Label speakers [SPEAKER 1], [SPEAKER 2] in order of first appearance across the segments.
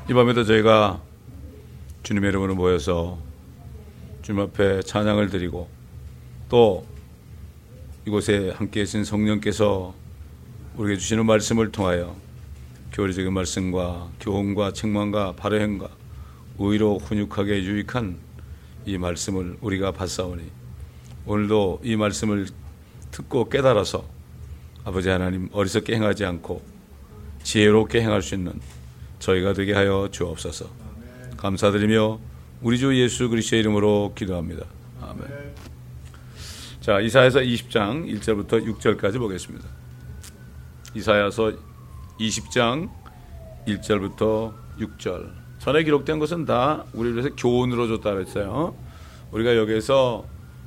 [SPEAKER 1] 이 밤에도 저희가 주님의 이름으로 모여서 주님 앞에 찬양을 드리고 또 이곳에 함께 계신 성령께서 우리에게 주시는 말씀을 통하여 교리적인 말씀과 교훈과 책망과 바른 행과 의로 훈육하게 유익한 이 말씀을 우리가 받사오니 오늘도 이 말씀을 듣고 깨달아서 아버지 하나님 어리석게 행하지 않고 지혜롭게 행할 수 있는 저희가 되게 하여 주옵소서. 감사드리며 우리 주 예수 그리스도의 이름으로 기도합니다. 아멘. 자, 이사야서 20장 1절부터 6절까지 보겠습니다. 이사야서 20장 1절부터 6절. 전에 기록된 것은 다 우리를 위해서 교훈으로 줬다 그랬어요. 우리가 여기에서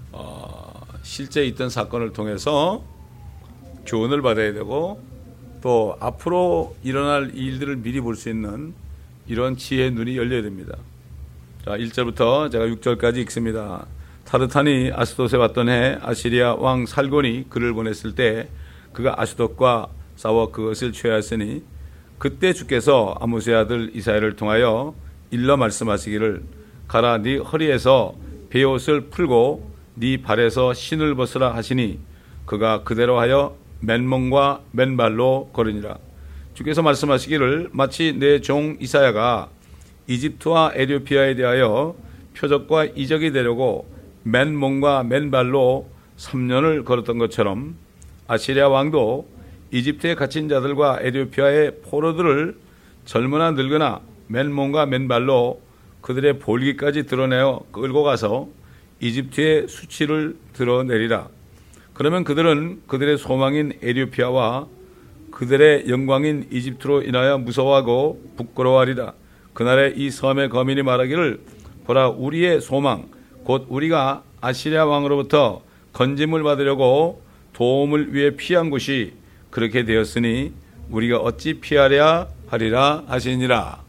[SPEAKER 1] 실제 있던 사건을 통해서 교훈을 받아야 되고 또 앞으로 일어날 일들을 미리 볼 수 있는 이런 지혜의 눈이 열려야 됩니다. 자, 1절부터 제가 6절까지 읽습니다. 타르탄이 아스돗에 왔던 해 아시리아 왕 살곤이 그를 보냈을 때 그가 아스돗과 싸워 그것을 취하였으니 그때 주께서 아모스의 아들 이사야를 통하여 일러 말씀하시기를 가라 네 허리에서 베옷을 풀고 네 발에서 신을 벗으라 하시니 그가 그대로 하여 맨몸과 맨발로 걸으니라. 주께서 말씀하시기를 마치 내 종 이사야가 이집트와 에티오피아에 대하여 표적과 이적이 되려고 맨몸과 맨발로 3년을 걸었던 것처럼 아시리아 왕도 이집트에 갇힌 자들과 에티오피아의 포로들을 젊으나 늙으나 맨몸과 맨발로 그들의 볼기까지 드러내어 끌고 가서 이집트의 수치를 드러내리라. 그러면 그들은 그들의 소망인 에티오피아와 그들의 영광인 이집트로 인하여 무서워하고 부끄러워하리라. 그날에 이 섬의 거민이 말하기를 보라 우리의 소망 곧 우리가 아시리아 왕으로부터 건짐을 받으려고 도움을 위해 피한 곳이 그렇게 되었으니 우리가 어찌 피하랴 하리라 하시니라.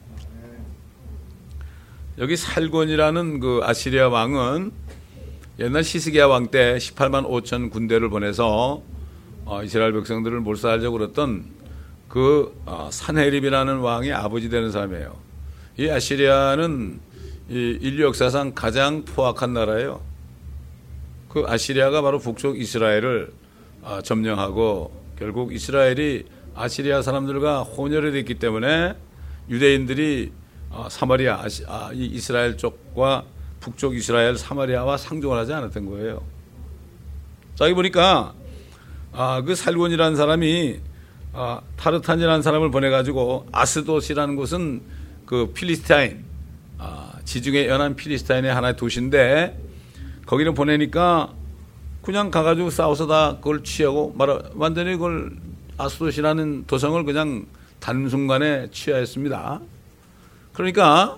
[SPEAKER 1] 여기 살곤이라는 그 아시리아 왕은 옛날 시스기야 왕 때 18만 5천 군대를 보내서 이스라엘 백성들을 몰살하려고 그랬던 그 산헤립이라는 왕의 아버지 되는 사람이에요. 이 아시리아는 이 인류 역사상 가장 포악한 나라예요. 그 아시리아가 바로 북쪽 이스라엘을 점령하고 결국 이스라엘이 아시리아 사람들과 혼혈이 됐기 때문에 유대인들이 사마리아, 이 이스라엘 쪽과 북쪽 이스라엘 사마리아와 상종을 하지 않았던 거예요. 자, 여기 보니까 그 살곤이라는 사람이 타르탄이라는 사람을 보내가지고 아스돗이라는 곳은 그 필리스타인, 지중해 연안 필리스타인의 하나의 도시인데 거기를 보내니까 그냥 가가지고 싸워서 다 그걸 취하고 완전히 그걸 아스돗이라는 도성을 그냥 단순간에 취하였습니다. 그러니까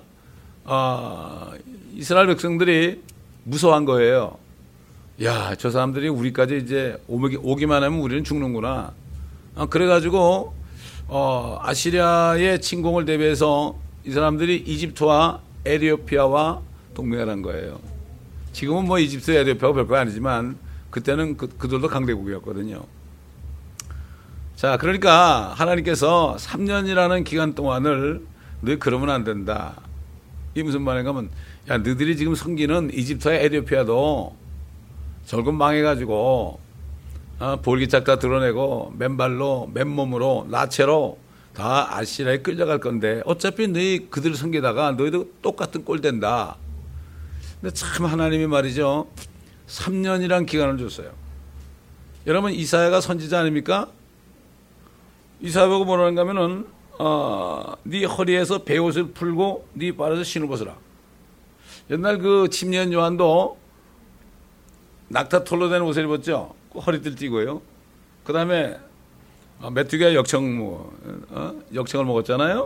[SPEAKER 1] 이스라엘 백성들이 무서워한 거예요. 야, 저 사람들이 우리까지 이제 오기만 하면 우리는 죽는구나. 그래가지고 아시리아의 침공을 대비해서 이 사람들이 이집트와 에티오피아와 동맹을 한 거예요. 지금은 뭐 이집트, 에티오피아가 별거 아니지만 그때는 그들도 강대국이었거든요. 자, 그러니까 하나님께서 3년이라는 기간 동안을 너희 그러면 안 된다. 이게 무슨 말인가 하면 야, 너희들이 지금 섬기는 이집트와 에티오피아도 절금 망해가지고 볼기짝 다 드러내고 맨발로 맨몸으로 나체로 다 아시리아에 끌려갈 건데 어차피 너희 그들을 섬기다가 너희도 똑같은 꼴 된다. 근데 참 하나님이 말이죠 3년이란 기간을 줬어요. 여러분 이사야가 선지자 아닙니까? 이사야 보고 뭐라는가 하면은 네 허리에서 베옷을 풀고 네 발에서 신을 벗으라. 옛날 그 침례 요한도 낙타 털로 된 옷을 입었죠. 허리띠를 띠고요. 그 다음에 메뚜기가 역청을 먹었잖아요.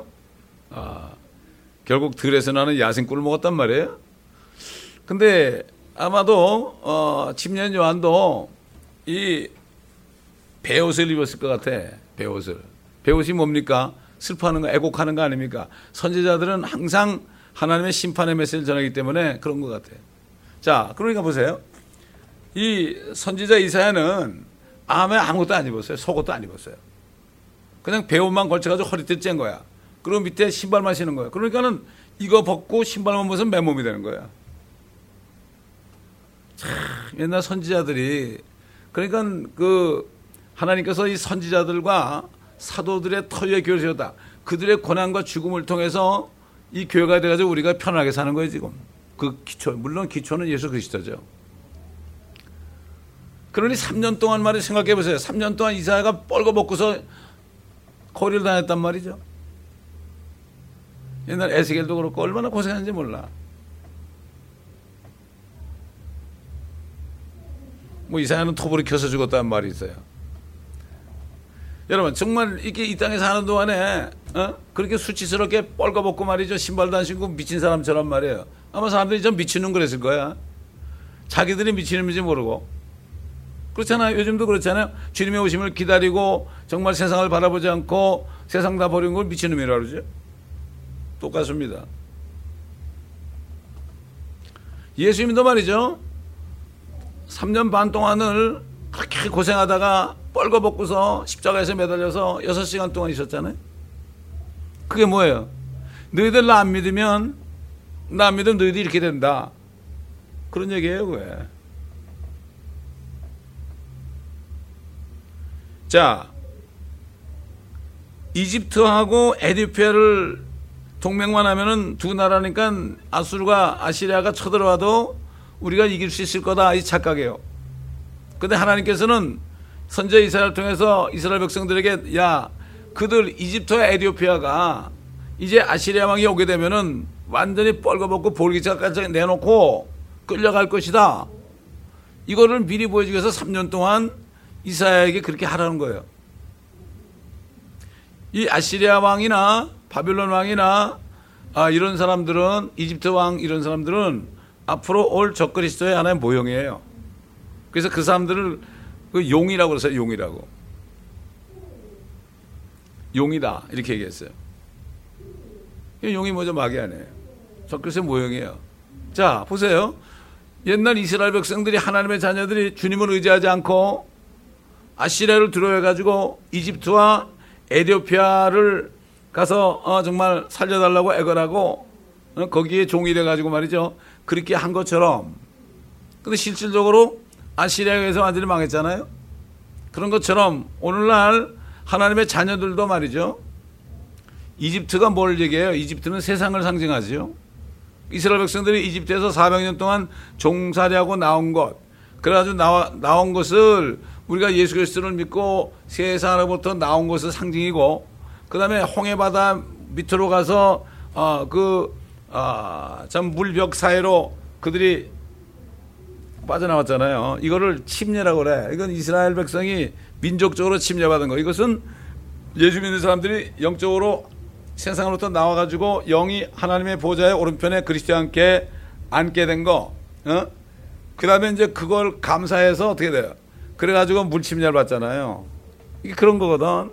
[SPEAKER 1] 결국 들에서 나는 야생꿀을 먹었단 말이에요. 근데 아마도 침례 요한도 이 베옷을 입었을 것 같아. 베옷이 뭡니까? 슬퍼하는 거, 애곡하는 거 아닙니까? 선지자들은 항상 하나님의 심판의 메시지를 전하기 때문에 그런 것 같아요. 자, 그러니까 보세요. 이 선지자 이사야는 아무것도 안 입었어요. 속옷도 안 입었어요. 그냥 베옷만 걸쳐가지고 허리띠 짠 거야. 그리고 밑에 신발만 신는 거예요. 그러니까는 이거 벗고 신발만 벗으면 맨몸이 되는 거야. 참, 옛날 선지자들이, 그러니까 그 하나님께서 이 선지자들과 사도들의 터위에 교회를 세웠다. 그들의 고난과 죽음을 통해서 이 교회가 돼가지고 우리가 편하게 사는 거예요, 지금. 그 기초, 물론 기초는 예수 그리스도죠. 그러니 3년 동안 말이 생각해 보세요. 3년 동안 이사야가 뻘거벗고서 거리를 다녔단 말이죠. 옛날 에스겔도 그렇고 얼마나 고생했는지 몰라. 뭐 이사야는 톱으로 켜서 죽었다는 말이 있어요. 여러분 정말 이렇게 이 땅에 사는 동안에 그렇게 수치스럽게 뻘거벗고 말이죠. 신발도 안 신고 미친 사람처럼 말이에요. 아마 사람들이 좀 미친놈 그랬을 거야. 자기들이 미친놈인지 모르고. 그렇잖아요. 요즘도 그렇잖아요. 주님의 오심을 기다리고 정말 세상을 바라보지 않고 세상 다 버리는 걸 미친놈이라고 그러죠. 똑같습니다. 예수님도 말이죠. 3년 반 동안을 그렇게 고생하다가 뻘거벗고서 십자가에서 매달려서 6시간 동안 있었잖아요. 그게 뭐예요? 너희들 나 안 믿으면 너희들 이렇게 된다. 그런 얘기예요. 그게. 자, 이집트하고 에디오피아를 동맹만 하면은 두 나라니까 아수르가 아시리아가 쳐들어와도 우리가 이길 수 있을 거다 이 착각이에요. 근데 하나님께서는 선지자 이사야를 통해서 이스라엘 백성들에게 야 그들 이집트와 에디오피아가 이제 아시리아 왕이 오게 되면은 완전히 뻘거벗고 볼기차까지 내놓고 끌려갈 것이다. 이거를 미리 보여주기 위해서 3년 동안 이사야에게 그렇게 하라는 거예요. 이 아시리아 왕이나 바빌론 왕이나 이런 사람들은 이집트 왕 이런 사람들은 앞으로 올 적그리스도의 하나의 모형이에요. 그래서 그 사람들을 그 용이라고 그랬어요. 용이라고. 용이다 이렇게 얘기했어요. 용이 뭐죠? 마귀 아니에요. 적그리스도의 모형이에요. 자 보세요. 옛날 이스라엘 백성들이 하나님의 자녀들이 주님을 의지하지 않고 아시리아를 두려워해가지고 이집트와 에디오피아를 가서 정말 살려달라고 애걸하고 거기에 종이 돼가지고 말이죠. 그렇게 한 것처럼. 근데 실질적으로 아시리아에 의해서 완전히 망했잖아요. 그런 것처럼 오늘날 하나님의 자녀들도 말이죠. 이집트가 뭘 얘기해요? 이집트는 세상을 상징하죠. 이스라엘 백성들이 이집트에서 400년 동안 종살이하고 나온 것. 그래가지고 나온 것을 우리가 예수 그리스도를 믿고 세상으로부터 나온 것을 상징이고, 그 다음에 홍해바다 밑으로 가서 참 물벽 사이로 그들이 빠져나왔잖아요. 이거를 침례라고 그래. 이건 이스라엘 백성이 민족적으로 침례받은 거. 이것은 예수 믿는 사람들이 영적으로 세상으로부터 나와가지고 영이 하나님의 보좌의 오른편에 그리스도와 함께 앉게 된 거. 그 다음에 이제 그걸 감사해서 어떻게 돼요? 그래가지고 물침례를 받잖아요. 이게 그런 거거든.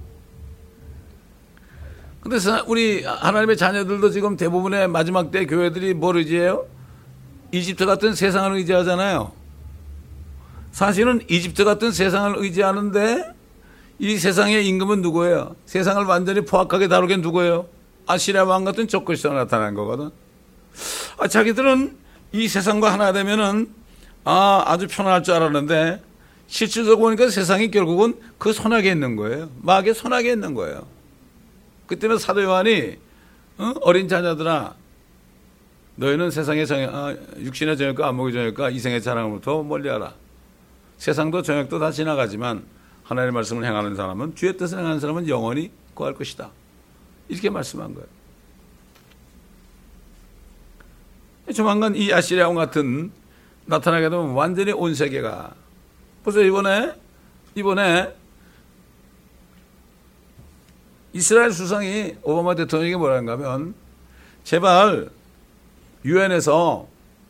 [SPEAKER 1] 근데 우리 하나님의 자녀들도 지금 대부분의 마지막 때 교회들이 뭘 의지해요? 이집트 같은 세상을 의지하잖아요. 사실은 이집트 같은 세상을 의지하는데 이 세상의 임금은 누구예요? 세상을 완전히 포악하게 다루게 누구예요? 아시리아 왕 같은 적그리스도가 나타난 거거든. 자기들은 이 세상과 하나 되면은 아주 편안할 줄 알았는데 실질적으로 보니까 세상이 결국은 그 손아귀에 있는 거예요. 마귀의 손아귀에 있는 거예요. 그 때문에 사도 요한이 어린 자녀들아 너희는 세상의 육신의 정욕과 안목의 정욕과 이생의 자랑으로부터 멀리하라. 세상도 정욕도 다 지나가지만 하나님의 말씀을 행하는 사람은 주의 뜻을 행하는 사람은 영원히 구할 것이다. 이렇게 말씀한 거예요. 조만간 이 아시리아 왕 같은 나타나게 되면 완전히 온 세계가 보세요. 이번에 이스라엘 수상이 오바마 대통령에게 뭐라는가 하면 제발 유엔에서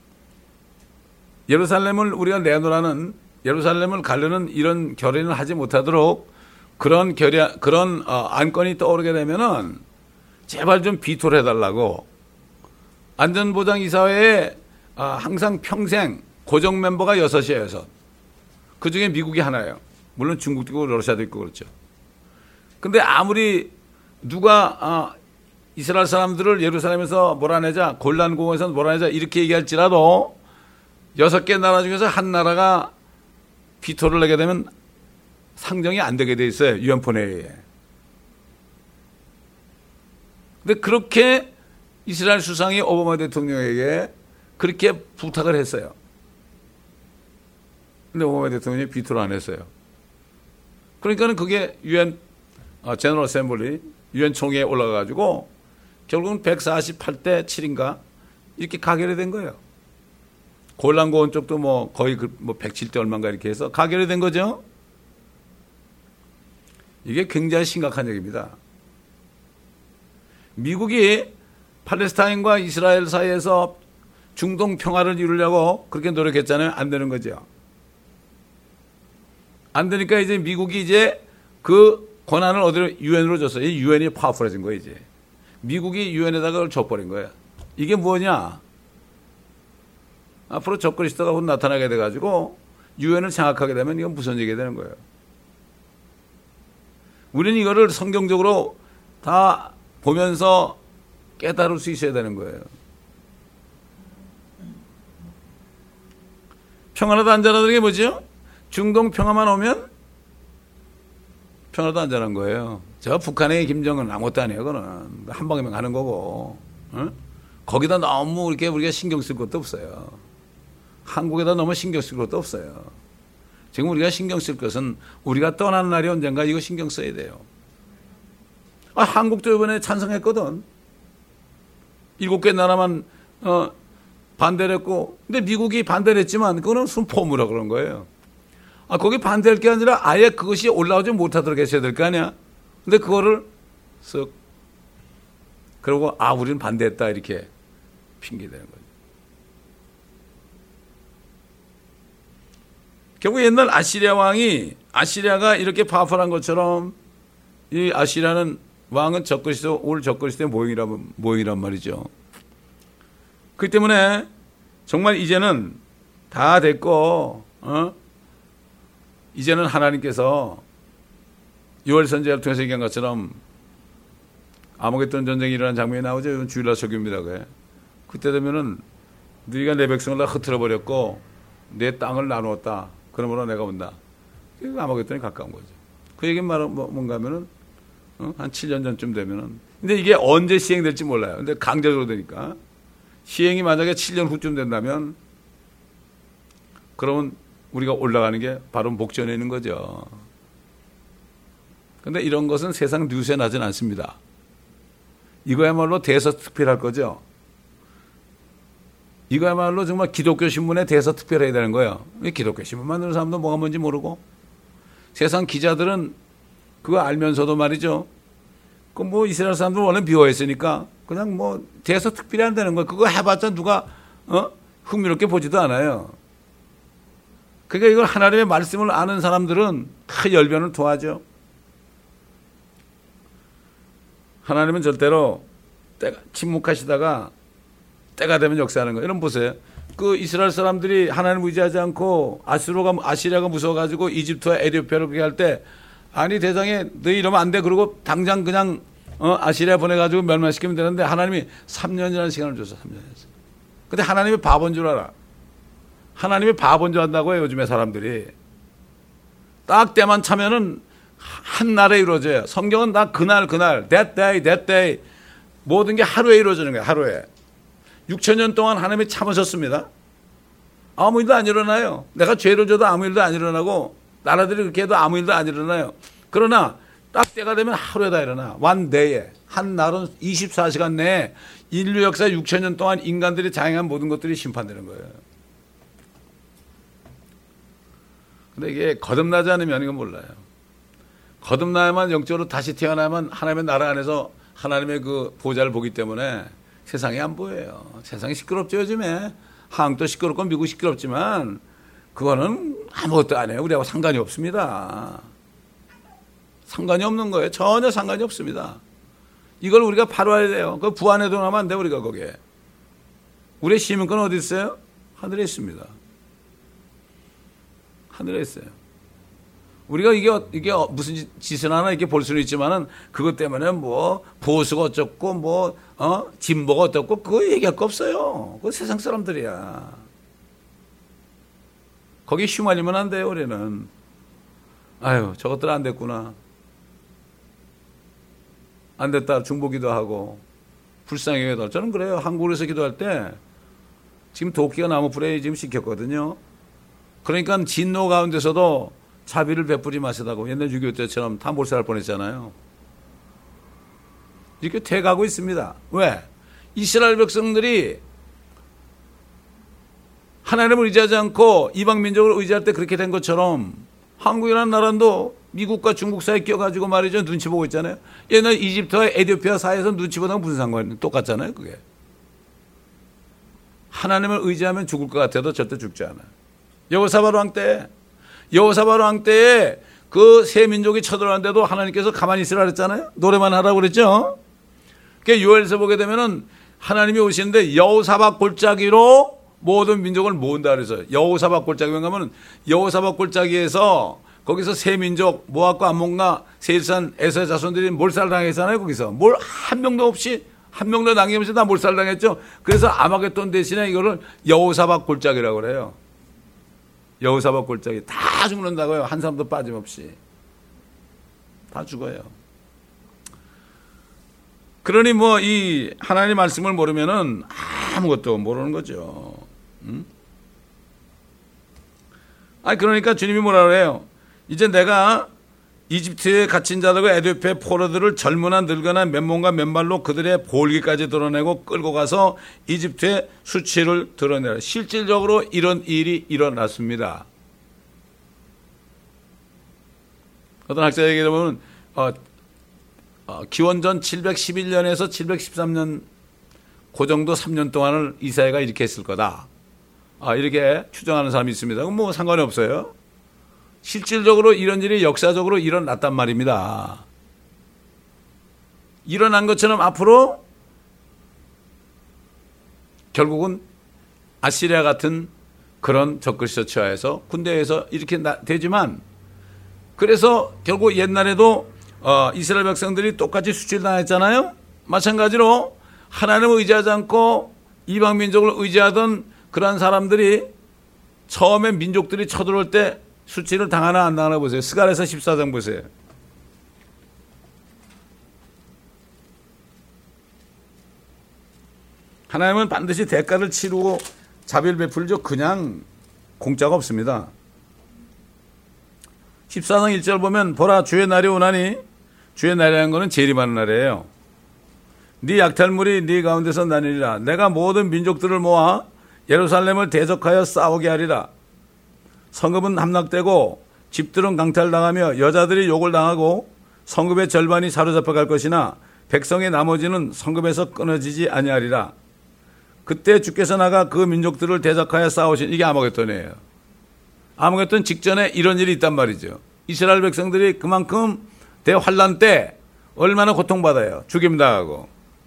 [SPEAKER 1] 예루살렘을 우리가 내놓으라는 예루살렘을 가려는 이런 결의는 하지 못하도록 그런 안건이 떠오르게 되면은 제발 좀 비토를 해달라고. 안전보장이사회에 항상 평생 고정 멤버가 6이에요. 6. 그 중에 미국이 하나예요. 물론 중국도 있고 러시아도 있고 그렇죠. 근데 아무리 누가 이스라엘 사람들을 예루살렘에서 몰아내자, 골란공원에서 몰아내자 이렇게 얘기할지라도 6개 나라 중에서 한 나라가 비토를 내게 되면 상정이 안 되게 돼 있어요. 위원폰에 의해. 근데 그렇게 이스라엘 수상이 오바마 대통령에게 그렇게 부탁을 했어요. 근데 오바마 대통령이 비토를 안 했어요. 그러니까는 그게 유엔 제너럴 어셈블리 유엔 총회에 올라가가지고 결국은 148대 7인가 이렇게 가결이 된 거예요. 골란고원 쪽도 뭐 거의 뭐 107대 얼마인가 이렇게 해서 가결이 된 거죠. 이게 굉장히 심각한 얘기입니다. 미국이 팔레스타인과 이스라엘 사이에서 중동 평화를 이루려고 그렇게 노력했잖아요. 안 되는 거죠. 안 되니까 이제 미국이 이제 그 권한을 어디로 유엔으로 줬어요. 이 유엔이 파워풀해진 거예요. 이제 미국이 유엔에다가 그걸 줘버린 거예요. 이게 뭐냐? 앞으로 적그리스도가 곧 나타나게 돼가지고 유엔을 장악하게 되면 이건 무슨 얘기가 되는 거예요. 우리는 이거를 성경적으로 다 보면서 깨달을 수 있어야 되는 거예요. 평화라도 안전하다는 게 뭐죠? 중동 평화만 오면 평화도 안전한 거예요. 저 북한의 김정은 아무것도 아니에요. 그거는 한 방에만 가는 거고, 응? 거기다 너무 이렇게 우리가 신경 쓸 것도 없어요. 한국에다 너무 신경 쓸 것도 없어요. 지금 우리가 신경 쓸 것은 우리가 떠나는 날이 언젠가 이거 신경 써야 돼요. 한국도 이번에 찬성했거든. 7개 나라만 반대를 했고, 근데 미국이 반대를 했지만 그거는 순포무라 그런 거예요. 거기 반대할 게 아니라 아예 그것이 올라오지 못하도록 했어야 될 거 아니야. 근데 그거를 쓱 그러고 우리는 반대했다 이렇게 핑계대는 거죠. 결국 옛날 아시리아 왕이 아시리아가 이렇게 파워풀한 것처럼 이 아시리아는 왕은 올 적그리스도의 모형이란 말이죠. 그렇기 때문에 정말 이제는 다 됐고, 이제는 하나님께서 요엘 선지자를 통해서 얘기한 것처럼 아무개돈 전쟁이 일어난 장면이 나오죠. 이건 주일날 설교입니다. 그때 되면은 너희가 내 백성을 다 흩어져 버렸고 내 땅을 나누었다. 그러므로 내가 온다. 아무개돈이 가까운 거죠. 그 얘기는 뭔가 하면은 한 7년 전쯤 되면은, 근데 이게 언제 시행될지 몰라요. 근데 강제적으로 되니까 시행이 만약에 7년 후쯤 된다면 그러면 우리가 올라가는 게 바로 목전에 있는 거죠. 그런데 이런 것은 세상 뉴스에 나진 않습니다. 이거야말로 대서특필할 거죠. 이거야말로 정말 기독교 신문에 대서특필해야 되는 거예요. 기독교 신문 만드는 사람도 뭐가 뭔지 모르고 세상 기자들은 그거 알면서도 말이죠. 그 뭐 이스라엘 사람들 원래 미워했으니까 그냥 뭐 대서특필이 안 되는 거예요. 그거 해봤자 누가 흥미롭게 보지도 않아요. 그러니까 이걸 하나님의 말씀을 아는 사람들은 큰 열변을 토하죠. 하나님은 절대로 침묵하시다가 때가 되면 역사하는 거예요. 여러분 보세요. 그 이스라엘 사람들이 하나님을 의지하지 않고 아시리아가 무서워가지고 이집트와 에티오피아를 그렇게 할 때 아니 대장에 너희 이러면 안 돼. 그러고 당장 그냥 아시리아 보내가지고 멸망시키면 되는데 하나님이 3년이라는 시간을 줬어. 3년이었어. 근데 하나님이 바본 줄 알아. 하나님이 바본 줄 안다고 해요. 요즘에 사람들이. 딱 때만 차면은 한 날에 이루어져요. 성경은 다 그날 that day 모든 게 하루에 이루어지는 거예요. 하루에. 6,000년 동안 하나님이 참으셨습니다. 아무 일도 안 일어나요. 내가 죄를 져도 아무 일도 안 일어나고 나라들이 그렇게 해도 아무 일도 안 일어나요. 그러나 딱 때가 되면 하루에 다 일어나. one day에. 한 날은 24시간 내에 인류 역사 6,000년 동안 인간들이 자행한 모든 것들이 심판되는 거예요. 근데 이게 거듭나지 않으면 이건 몰라요. 거듭나야만 영적으로 다시 태어나야만 하나님의 나라 안에서 하나님의 그 보좌를 보기 때문에 세상이 안 보여요. 세상이 시끄럽죠, 요즘에. 한국도 시끄럽고 미국 시끄럽지만 그거는 아무것도 안 해요. 우리하고 상관이 없습니다. 상관이 없는 거예요. 전혀 상관이 없습니다. 이걸 우리가 바로해야 돼요. 그 부안해도 나면 안 돼, 우리가 거기에. 우리의 시민권 어디 있어요? 하늘에 있습니다. 하늘에 있어요. 우리가 이게 무슨 짓을 하나 이렇게 볼 수는 있지만은 그것 때문에 뭐 보수가 어쩌고 뭐 진보가 어떻고 그거 얘기할 거 없어요. 그거 세상 사람들이야. 거기 휘말리면 안 돼요. 우리는. 아유, 저것들 안 됐구나. 안 됐다 중보기도 하고 불쌍하게 도 저는 그래요. 한국에서 기도할 때 지금 도끼가 나무 불에 지금 시켰거든요. 그러니까 진노 가운데서도 자비를 베풀지 마시다고 옛날 6.25 때처럼 다 몰살할 뻔했잖아요. 이렇게 돼가고 있습니다. 왜? 이스라엘 백성들이 하나님을 의지하지 않고 이방 민족을 의지할 때 그렇게 된 것처럼 한국이라는 나라도 미국과 중국 사이에 껴가지고 말이죠. 눈치 보고 있잖아요. 옛날 이집트와 에티오피아 사이에서 눈치 보다가 무슨 상관이에요? 똑같잖아요. 그게. 하나님을 의지하면 죽을 것 같아도 절대 죽지 않아요. 여호사밧 왕 때에 그 세 민족이 쳐들어왔는데도 하나님께서 가만히 있으라 그랬잖아요. 노래만 하라고 그랬죠. 그러니까 요엘서 보게 되면은 하나님이 오시는데 여호사밧 골짜기로 모든 민족을 모은다 그래서 여호사밧 골짜기 가면 여호사밧 골짜기에서 거기서 세 민족 모압과 암몬과 세일산 에서의 자손들이 몰살당했잖아요. 거기서 뭘 한 명도 없이 한 명도 남김없이 다 몰살당했죠. 그래서 아마겟돈 대신에 이거를 여호사밧 골짜기라고 그래요. 여호사밧 골짜기 다 죽는다고요. 한 사람도 빠짐없이 다 죽어요. 그러니 뭐 이 하나님의 말씀을 모르면은 아무것도 모르는 거죠. 그러니까 주님이 뭐라 그래요? 이제 내가 이집트에 갇힌 자들과 에티오피아의 포로들을 젊으나 늙거나 맨몸과 맨발로 그들의 볼기까지 드러내고 끌고 가서 이집트의 수치를 드러내라. 실질적으로 이런 일이 일어났습니다. 어떤 학자 얘기를 보면 기원전 711년에서 713년 그 정도 3년 동안을 이사야가 이렇게 했을 거다. 이렇게 추정하는 사람이 있습니다. 그럼 뭐 상관이 없어요. 실질적으로 이런 일이 역사적으로 일어났단 말입니다. 일어난 것처럼 앞으로 결국은 아시리아 같은 그런 적그리스도 치하에서 군대에서 이렇게 되지만 그래서 결국 옛날에도 이스라엘 백성들이 똑같이 수출당했잖아요. 마찬가지로 하나님을 의지하지 않고 이방 민족을 의지하던 그러한 사람들이 처음에 민족들이 쳐들어올 때 수치를 당하나 안 당하나 보세요. 스가랴서 14장 보세요. 하나님은 반드시 대가를 치르고 자비를 베풀죠. 그냥 공짜가 없습니다. 14장 1절 보면 보라 주의 날이 오나니 주의 날이라는 것은 재림하는 날이에요. 네 약탈물이 네 가운데서 나뉘리라. 내가 모든 민족들을 모아 예루살렘을 대적하여 싸우게 하리라. 성읍은 함락되고 집들은 강탈당하며 여자들이 욕을 당하고 성읍의 절반이 사로잡혀 갈 것이나 백성의 나머지는 성읍에서 끊어지지 아니하리라. 그때 주께서 나가 그 민족들을 대적하여 싸우신 이게 아마겟돈이에요. 아마겟돈 직전에 이런 일이 있단 말이죠. 이스라엘 백성들이 그만큼 대환란 때 얼마나 고통받아요. 죽임당하고.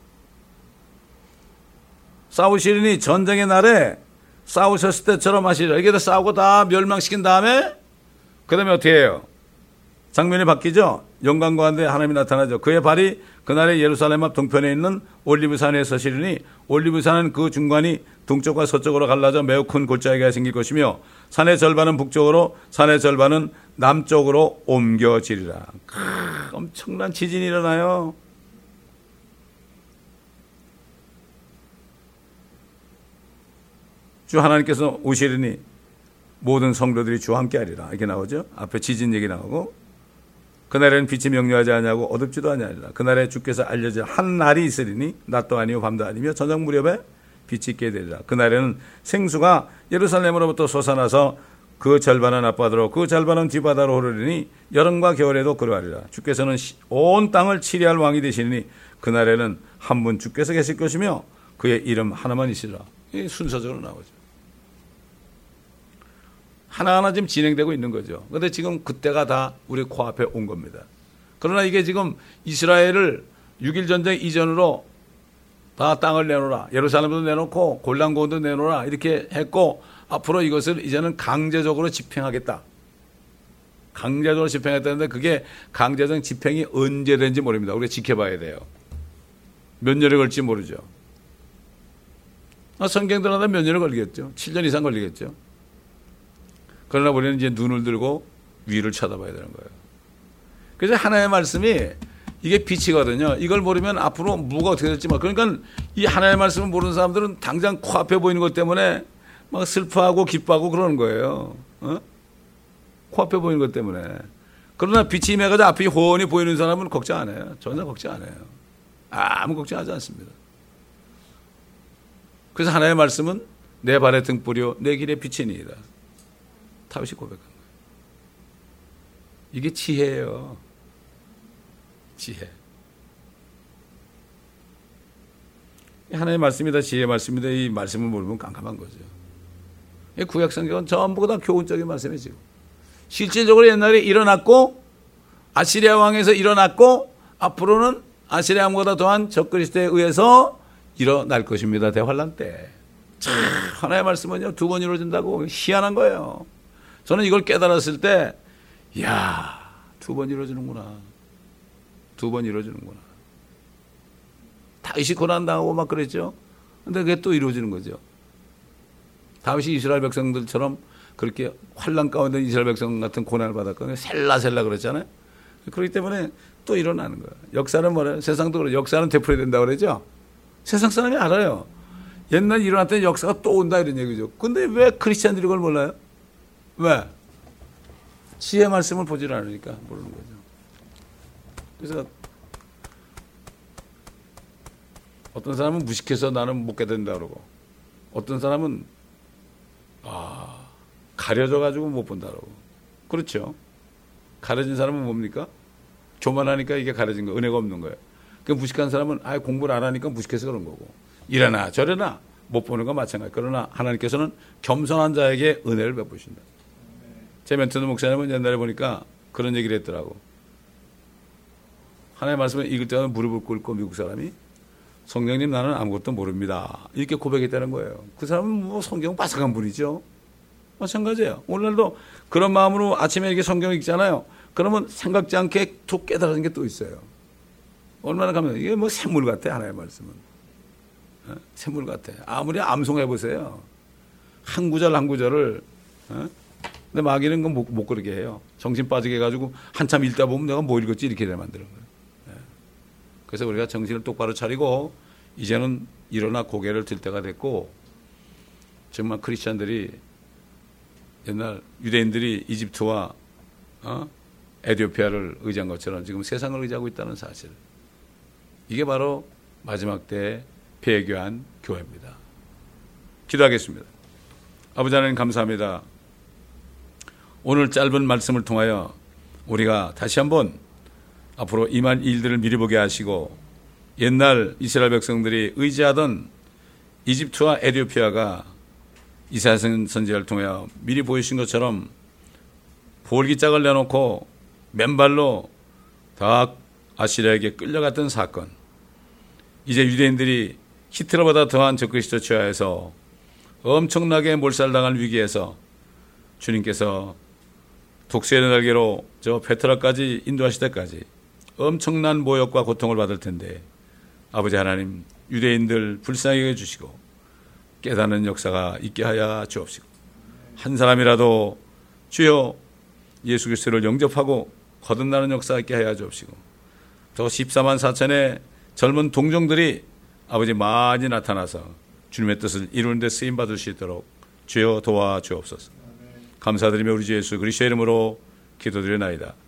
[SPEAKER 1] 싸우시리니 전쟁의 날에 싸우셨을 때처럼 하시리라. 이게 다 싸우고 다 멸망시킨 다음에 그 다음에 어떻게 해요? 장면이 바뀌죠. 영광과 가운데 하나님이 나타나죠. 그의 발이 그날의 예루살렘 앞 동편에 있는 올리브산에 서시리니 올리브산은 그 중간이 동쪽과 서쪽으로 갈라져 매우 큰 골짜기가 생길 것이며 산의 절반은 북쪽으로 산의 절반은 남쪽으로 옮겨지리라. 엄청난 지진이 일어나요. 주 하나님께서 오시리니 모든 성도들이 주와 함께하리라. 이렇게 나오죠. 앞에 지진 얘기 나오고 그날에는 빛이 명료하지 아니하고 어둡지도 아니하리라. 그날에 주께서 알려질 한 날이 있으리니 낮도 아니요 밤도 아니며 저녁 무렵에 빛이 있게 되리라. 그날에는 생수가 예루살렘으로부터 솟아나서 그 절반은 앞바다로 그 절반은 뒷바다로 흐르리니 여름과 겨울에도 그러하리라. 주께서는 온 땅을 치리할 왕이 되시니 그날에는 한 분 주께서 계실 것이며 그의 이름 하나만 있으리라. 이 순서적으로 나오죠. 하나하나 지금 진행되고 있는 거죠. 그런데 지금 그때가 다 우리 코앞에 온 겁니다. 그러나 이게 지금 이스라엘을 6.1 전쟁 이전으로 다 땅을 내놓으라. 예루살렘도 내놓고 골란고원도 내놓으라. 이렇게 했고 앞으로 이것을 이제는 강제적으로 집행하겠다. 강제적으로 집행했다는데 그게 강제적 집행이 언제 된지 모릅니다. 우리가 지켜봐야 돼요. 몇 년에 걸릴지 모르죠. 성경 들어가다 몇 년에 걸리겠죠. 7년 이상 걸리겠죠. 그러나 우리는 이제 눈을 들고 위를 쳐다봐야 되는 거예요. 그래서 하나님의 말씀이 이게 빛이거든요. 이걸 모르면 앞으로 뭐가 어떻게 될지 그러니까 이 하나님의 말씀을 모르는 사람들은 당장 코앞에 보이는 것 때문에 막 슬퍼하고 기뻐하고 그러는 거예요. 코앞에 보이는 것 때문에. 그러나 빛이 임해가지고 앞이 훤히 보이는 사람은 걱정 안 해요. 전혀 걱정 안 해요. 아무 걱정하지 않습니다. 그래서 하나님의 말씀은 내 발의 등불이요 내 길의 빛이니이다. 다윗이 고백한 거예요. 이게 지혜예요. 지혜. 하나님의 말씀이다 지혜의 말씀이다. 이 말씀을 모르면 깜깜한 거죠. 이 구약 성경은 전부 다 교훈적인 말씀이지요. 실질적으로 옛날에 일어났고 아시리아 왕에서 일어났고 앞으로는 아시리아 왕보다 더한 적그리스도에 의해서 일어날 것입니다. 대환란 때. 참 하나의 말씀은요 2번 이루어진다고 희한한 거예요. 저는 이걸 깨달았을 때 이야 2번 이루어지는구나. 2번 이루어지는구나. 다윗이 고난당하고 막 그랬죠. 근데 그게 또 이루어지는 거죠. 다윗이 이스라엘 백성들처럼 그렇게 환난 가운데 이스라엘 백성 같은 고난을 받았거든요. 셀라셀라 그랬잖아요. 그렇기 때문에 또 일어나는 거예요. 역사는 뭐래요? 세상도 그래요. 역사는 되풀이 된다고 그러죠. 세상 사람이 알아요. 옛날 일어났던 역사가 또 온다 이런 얘기죠. 근데 왜 크리스찬들이 그걸 몰라요? 왜? 지혜 말씀을 보질 않으니까 모르는 거죠. 그래서 어떤 사람은 무식해서 나는 못 깨닫는다 그러고 어떤 사람은 가려져가지고 못 본다 그러고 그렇죠. 가려진 사람은 뭡니까? 교만하니까 이게 가려진 거 은혜가 없는 거예요. 그 무식한 사람은 공부를 안 하니까 무식해서 그런 거고 이래나 저래나 못 보는 건 마찬가지. 그러나 하나님께서는 겸손한 자에게 은혜를 베푸신다. 제 멘토는 목사님은 옛날에 보니까 그런 얘기를 했더라고. 하나님의 말씀을 읽을 때는 무릎을 꿇고 미국 사람이 성령님 나는 아무것도 모릅니다. 이렇게 고백했다는 거예요. 그 사람은 뭐 성경 빠삭한 분이죠. 마찬가지예요. 오늘날도 그런 마음으로 아침에 이렇게 성경을 읽잖아요. 그러면 생각지 않게 툭 깨달은 게 또 있어요. 얼마나 감사해요. 이게 뭐 샘물 같아 하나의 말씀은. 샘물 같아. 아무리 암송해 보세요. 한 구절 한 구절을. 근데 마귀는 건 못 그러게 해요. 정신 빠지게 해가지고 한참 읽다 보면 내가 뭐 읽었지 이렇게 만드는 거예요. 그래서 우리가 정신을 똑바로 차리고 이제는 일어나 고개를 들 때가 됐고 정말 크리스찬들이 옛날 유대인들이 이집트와 에티오피아를 의지한 것처럼 지금 세상을 의지하고 있다는 사실. 이게 바로 마지막 때 배교한 교회입니다. 기도하겠습니다. 아버지 하나님 감사합니다. 오늘 짧은 말씀을 통하여 우리가 다시 한번 앞으로 임할 일들을 미리 보게 하시고 옛날 이스라엘 백성들이 의지하던 이집트와 에티오피아가 이사야 선지자를 통하여 미리 보여주신 것처럼 볼기짝을 내놓고 맨발로 다 아시리아에게 끌려갔던 사건. 이제 유대인들이 히틀러보다 더한 적그리스도 취하에서 엄청나게 몰살당할 위기에서 주님께서 독수의 날개로 저 페트라까지 인도하실 때까지 엄청난 모욕과 고통을 받을 텐데 아버지 하나님 유대인들 불쌍히 해주시고 깨닫는 역사가 있게 하여 주옵시고 한 사람이라도 주여 예수 그리스도를 영접하고 거듭나는 역사 있게 하여 주옵시고 저 14만 4천의 젊은 동정들이 아버지 많이 나타나서 주님의 뜻을 이루는 데 쓰임받을 수 있도록 주여 도와주옵소서. 감사드리며 우리 주 예수 그리스도의 이름으로 기도드리나이다.